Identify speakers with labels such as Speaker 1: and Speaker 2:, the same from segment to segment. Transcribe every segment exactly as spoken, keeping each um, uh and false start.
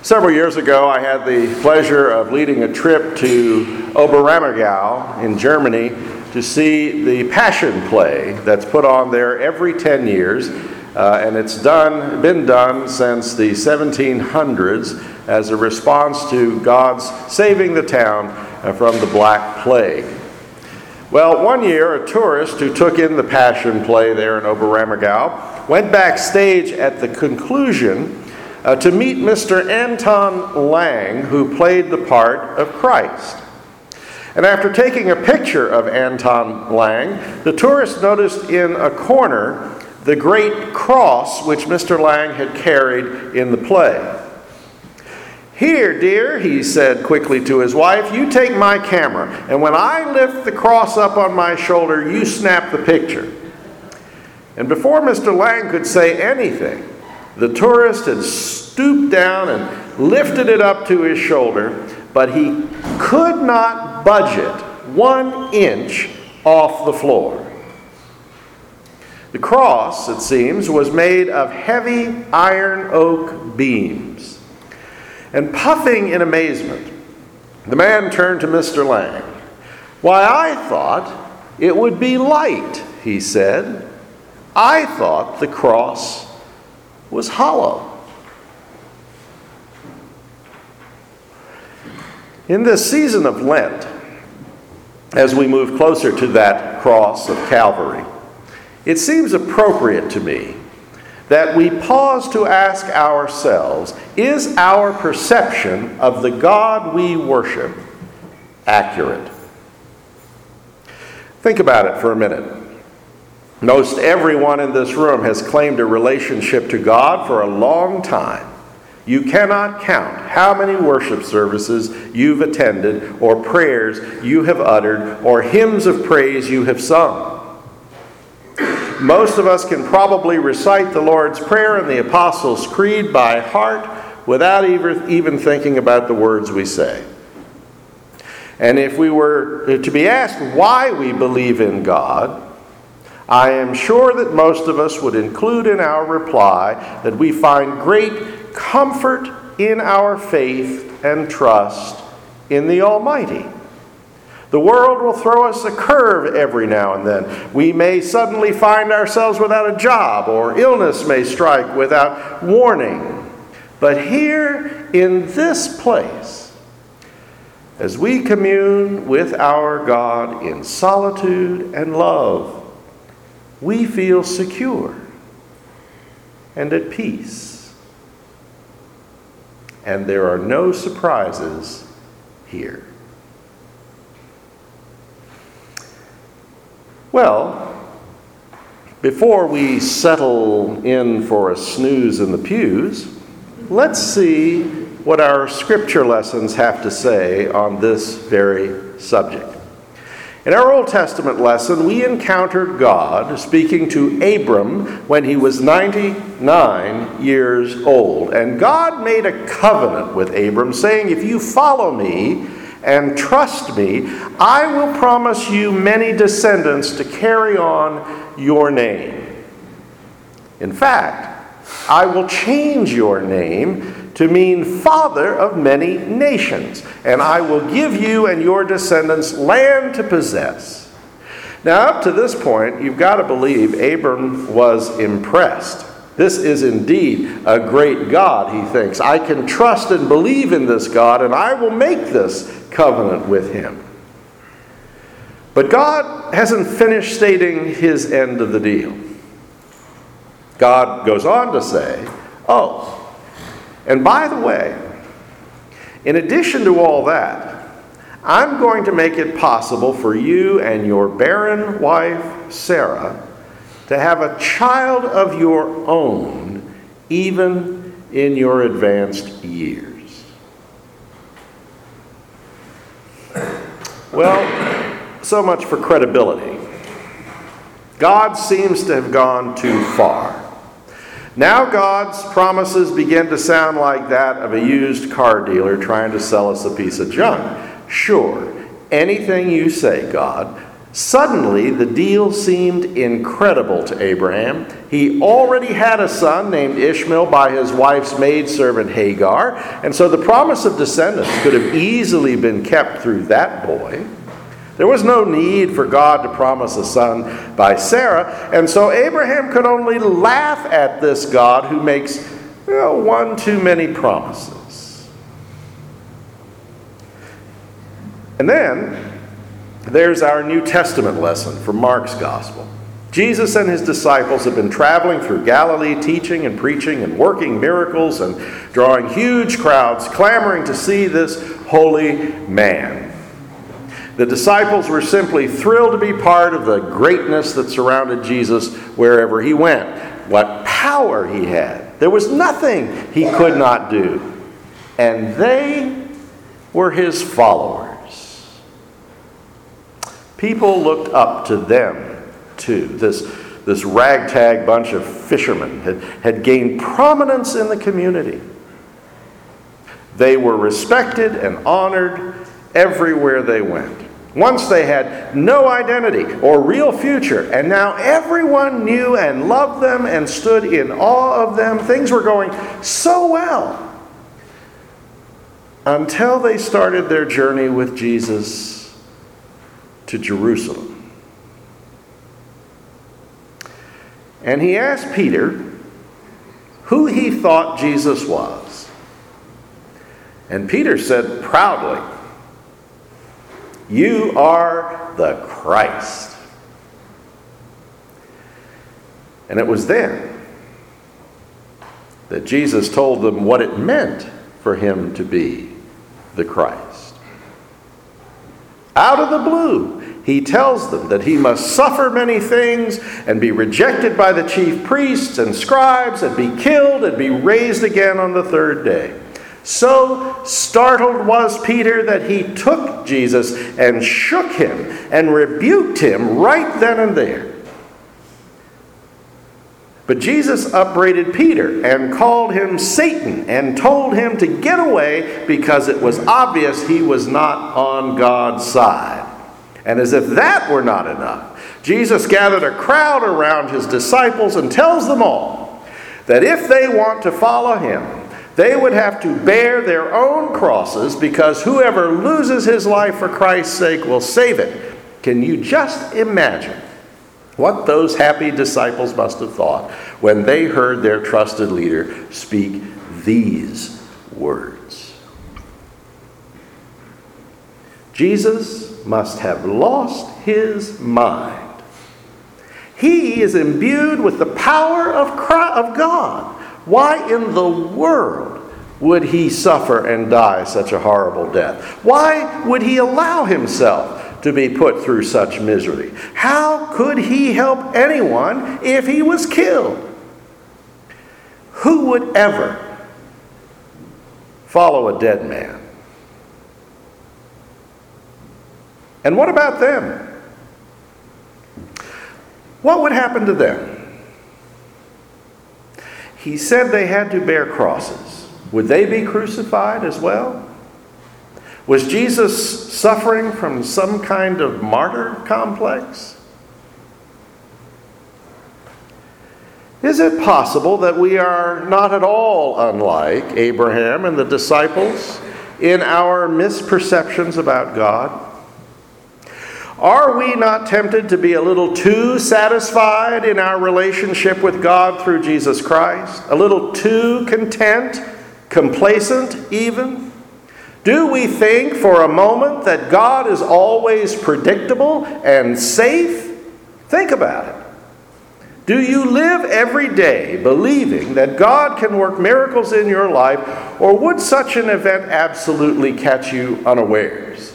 Speaker 1: Several years ago, I had the pleasure of leading a trip to Oberammergau in Germany to see the Passion Play that's put on there every ten years, uh, and it's done, been done since the seventeen hundreds as a response to God's saving the town uh, from the Black Plague. Well, one year, a tourist who took in the Passion Play there in Oberammergau went backstage at the conclusion Uh, to meet Mister Anton Lang, who played the part of Christ. And after taking a picture of Anton Lang, the tourist noticed in a corner the great cross which Mister Lang had carried in the play. "Here, dear," he said quickly to his wife, "you take my camera, and when I lift the cross up on my shoulder, you snap the picture." And before Mister Lang could say anything, the tourist had stooped down and lifted it up to his shoulder, but he could not budge it one inch off the floor. The cross, it seems, was made of heavy iron oak beams. And puffing in amazement, the man turned to Mister Lang. "Why, I thought it would be light," he said. "I thought the cross was hollow." In this season of Lent, as we move closer to that cross of Calvary, it seems appropriate to me that we pause to ask ourselves, is our perception of the God we worship accurate? Think about it for a minute. Most everyone in this room has claimed a relationship to God for a long time. You cannot count how many worship services you've attended, or prayers you have uttered, or hymns of praise you have sung. Most of us can probably recite the Lord's Prayer and the Apostles' Creed by heart without even thinking about the words we say. And if we were to be asked why we believe in God, I am sure that most of us would include in our reply that we find great comfort in our faith and trust in the Almighty. The world will throw us a curve every now and then. We may suddenly find ourselves without a job, or illness may strike without warning. But here in this place, as we commune with our God in solitude and love, we feel secure and at peace. And there are no surprises here. Well, before we settle in for a snooze in the pews, let's see what our scripture lessons have to say on this very subject. In our Old Testament lesson, we encountered God speaking to Abram when he was ninety-nine years old. And God made a covenant with Abram, saying, "If you follow me and trust me, I will promise you many descendants to carry on your name. In fact, I will change your name to mean father of many nations, and I will give you and your descendants land to possess." Now, up to this point, you've got to believe Abram was impressed. This is indeed a great God, he thinks. I can trust and believe in this God, and I will make this covenant with him. But God hasn't finished stating his end of the deal. God goes on to say, "Oh, and by the way, in addition to all that, I'm going to make it possible for you and your barren wife, Sarah, to have a child of your own, even in your advanced years." Well, so much for credibility. God seems to have gone too far. Now God's promises begin to sound like that of a used car dealer trying to sell us a piece of junk. "Sure, anything you say, God, Suddenly, the deal seemed incredible to Abraham. He already had a son named Ishmael by his wife's maidservant Hagar, and so the promise of descendants could have easily been kept through that boy. There was no need for God to promise a son by Sarah, and so Abraham could only laugh at this God who makes, well, one too many promises. And then there's our New Testament lesson from Mark's Gospel. Jesus and his disciples have been traveling through Galilee, teaching and preaching and working miracles and drawing huge crowds, clamoring to see this holy man. The disciples were simply thrilled to be part of the greatness that surrounded Jesus wherever he went. What power he had. There was nothing he could not do. And they were his followers. People looked up to them, too. This, this ragtag bunch of fishermen had, had gained prominence in the community. They were respected and honored everywhere they went. Once they had no identity or real future, and now everyone knew and loved them and stood in awe of them. Things were going so well until they started their journey with Jesus to Jerusalem. And he asked Peter who he thought Jesus was. And Peter said proudly, "You are the Christ." And it was then that Jesus told them what it meant for him to be the Christ. Out of the blue, he tells them that he must suffer many things and be rejected by the chief priests and scribes and be killed and be raised again on the third day. So startled was Peter that he took Jesus and shook him and rebuked him right then and there. But Jesus upbraided Peter and called him Satan and told him to get away because it was obvious he was not on God's side. And as if that were not enough, Jesus gathered a crowd around his disciples and tells them all that if they want to follow him, they would have to bear their own crosses, because whoever loses his life for Christ's sake will save it. Can you just imagine what those happy disciples must have thought when they heard their trusted leader speak these words? Jesus must have lost his mind. He is imbued with the power of God. Why in the world would he suffer and die such a horrible death? Why would he allow himself to be put through such misery? How could he help anyone if he was killed? Who would ever follow a dead man? And what about them? What would happen to them? He said they had to bear crosses. Would they be crucified as well? Was Jesus suffering from some kind of martyr complex? Is it possible that we are not at all unlike Abraham and the disciples in our misperceptions about God? Are we not tempted to be a little too satisfied in our relationship with God through Jesus Christ? A little too content, complacent even? Do we think for a moment that God is always predictable and safe? Think about it. Do you live every day believing that God can work miracles in your life, or would such an event absolutely catch you unawares?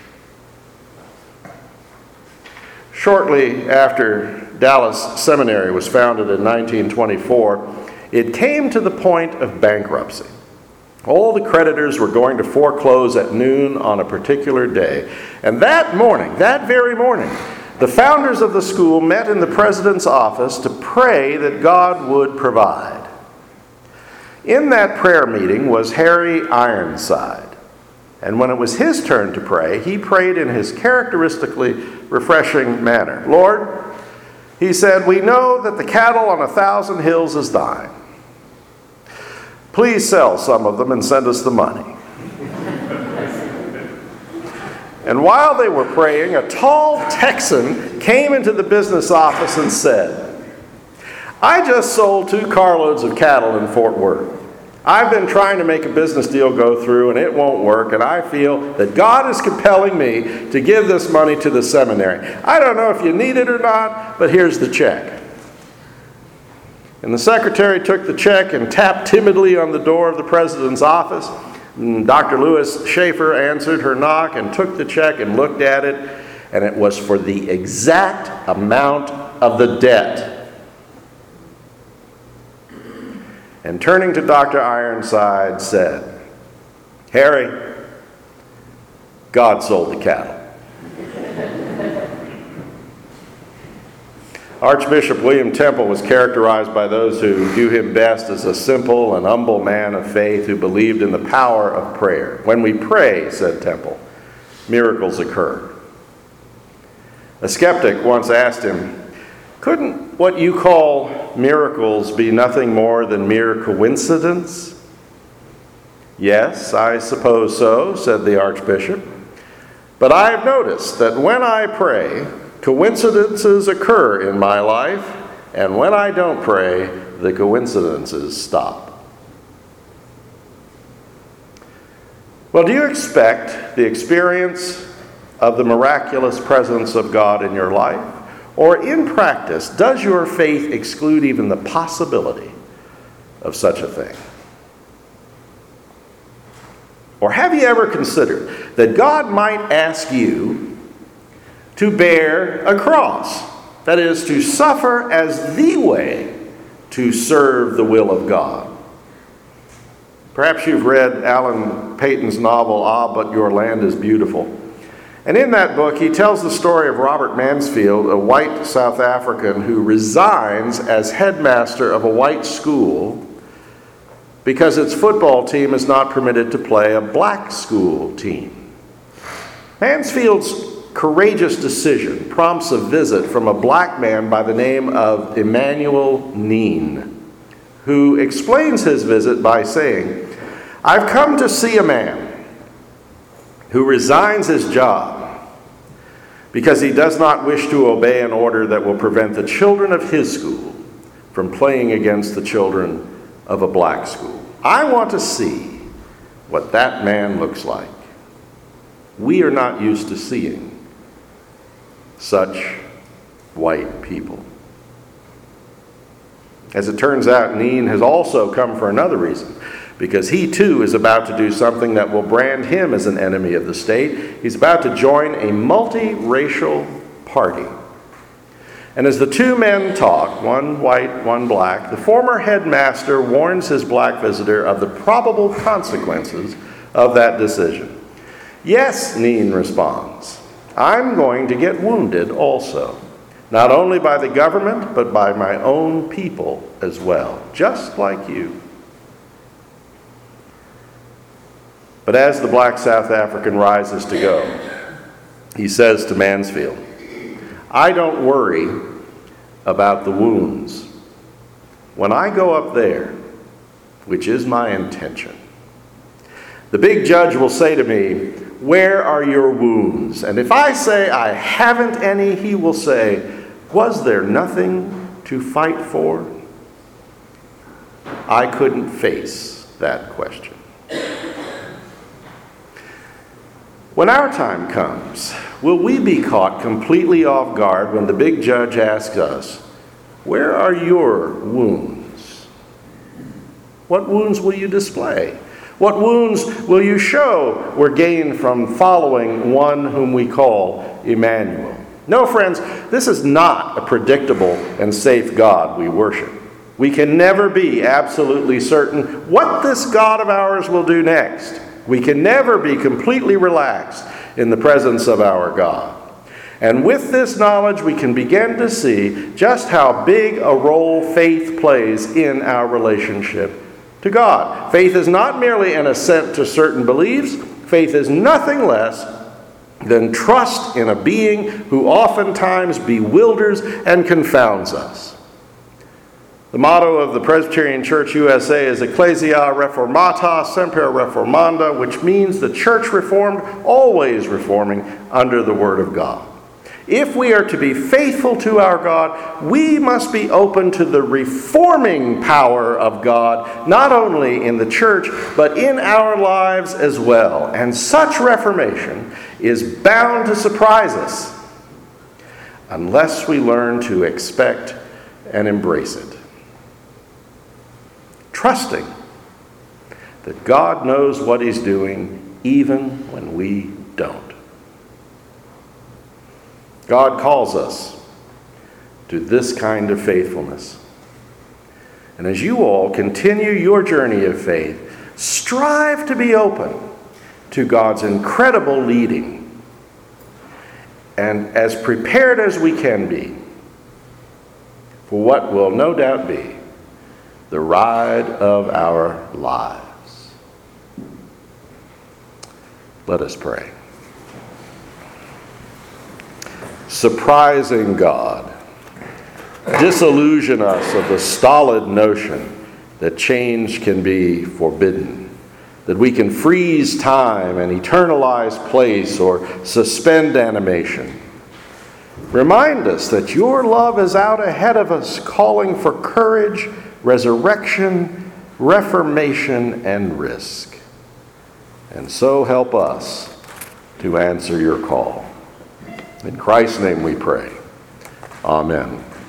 Speaker 1: Shortly after Dallas Seminary was founded in nineteen twenty-four, it came to the point of bankruptcy. All the creditors were going to foreclose at noon on a particular day. And that morning, that very morning, the founders of the school met in the president's office to pray that God would provide. In that prayer meeting was Harry Ironside. And when it was his turn to pray, he prayed in his characteristically refreshing manner. Lord, he said, we know that the cattle on a thousand hills is thine. Please sell some of them and send us the money. And while they were praying, a tall Texan came into the business office and said, I just sold two carloads of cattle in Fort Worth. I've been trying to make a business deal go through and it won't work, and I feel that God is compelling me to give this money to the seminary. I don't know if you need it or not, but here's the check. And the secretary took the check and tapped timidly on the door of the president's office. And Doctor Lewis Schaefer answered her knock and took the check and looked at it, and it was for the exact amount of the debt. And turning to Doctor Ironside, said, Harry, God sold the cattle. Archbishop William Temple was characterized by those who view him best as a simple and humble man of faith who believed in the power of prayer. When we pray, said Temple, miracles occur. A skeptic once asked him, couldn't what you call miracles be nothing more than mere coincidence? Yes, I suppose so, said the Archbishop. But I have noticed that when I pray, coincidences occur in my life, and when I don't pray, the coincidences stop. Well, do you expect the experience of the miraculous presence of God in your life? Or in practice, does your faith exclude even the possibility of such a thing? Or have you ever considered that God might ask you to bear a cross? That is, to suffer as the way to serve the will of God. Perhaps you've read Alan Paton's novel, Ah, But Your Land is Beautiful. And in that book, he tells the story of Robert Mansfield, a white South African who resigns as headmaster of a white school because its football team is not permitted to play a black school team. Mansfield's courageous decision prompts a visit from a black man by the name of Emmanuel Neen, who explains his visit by saying, I've come to see a man who resigns his job because he does not wish to obey an order that will prevent the children of his school from playing against the children of a black school. I want to see what that man looks like. We are not used to seeing such white people. As it turns out, Neen has also come for another reason, because he too is about to do something that will brand him as an enemy of the state. He's about to join a multiracial party. And as the two men talk, one white, one black, the former headmaster warns his black visitor of the probable consequences of that decision. Yes, Neen responds, I'm going to get wounded also, not only by the government, but by my own people as well, just like you. But as the black South African rises to go, he says to Mansfield, I don't worry about the wounds. When I go up there, which is my intention, the big judge will say to me, where are your wounds? And if I say I haven't any, he will say, was there nothing to fight for? I couldn't face that question. When our time comes, will we be caught completely off guard when the big judge asks us, where are your wounds? What wounds will you display? What wounds will you show were gained from following one whom we call Emmanuel? No, friends, this is not a predictable and safe God we worship. We can never be absolutely certain what this God of ours will do next. We can never be completely relaxed in the presence of our God. And with this knowledge, we can begin to see just how big a role faith plays in our relationship to God. Faith is not merely an assent to certain beliefs. Faith is nothing less than trust in a being who oftentimes bewilders and confounds us. The motto of the Presbyterian Church U S A is Ecclesia Reformata Semper Reformanda, which means the church reformed, always reforming under the Word of God. If we are to be faithful to our God, we must be open to the reforming power of God, not only in the church, but in our lives as well. And such reformation is bound to surprise us unless we learn to expect and embrace it, trusting that God knows what He's doing even when we don't. God calls us to this kind of faithfulness. And as you all continue your journey of faith, strive to be open to God's incredible leading, and as prepared as we can be for what will no doubt be the ride of our lives. Let us pray. Surprising God, disillusion us of the stolid notion that change can be forbidden, that we can freeze time and eternalize place or suspend animation. Remind us that your love is out ahead of us, calling for courage, resurrection, reformation, and risk. And so help us to answer your call. In Christ's name we pray. Amen.